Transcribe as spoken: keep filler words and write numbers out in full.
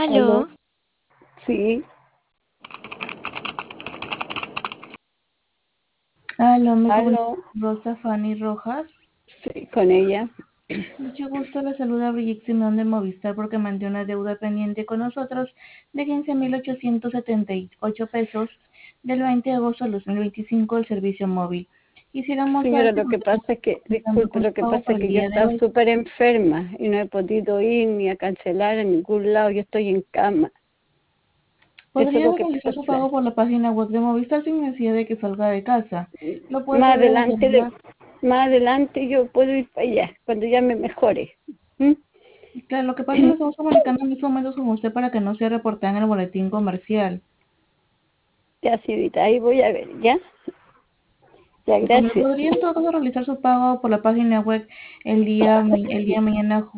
Aló, Aló, sí, aló, me comunico aló, con Rosa Fanny Rojas. sí, con ella. Mucho gusto, le saluda Brigitte Simón de Movistar porque mandé una deuda pendiente con nosotros de quince mil ochocientos setenta y ocho pesos del veinte de agosto del dos mil veinticinco del servicio móvil. Quisiéramos saber Señora, si lo que podemos pasa es que, continuar disculpe, con su lo que pago pasa por es el que yo he día de estado hoy. súper enferma y no he podido ir ni a cancelar en ningún lado, yo estoy en cama. Eso es Podría lo que realizar su pasa. pago por la página web de Movistar sin necesidad de que salga de casa. Lo puede Más hacer desde el adelante, de- celular. más adelante yo puedo ir para allá, cuando ya me mejore. ¿Mm? Claro, lo que pasa es que nos estamos comunicando en estos momentos con usted para que no sea reportada en el boletín comercial. Ya, señorita, ahí voy a ver, ¿ya? Ya, Como gracias. podría en todo caso realizar su pago por la página web el día, el día de mañana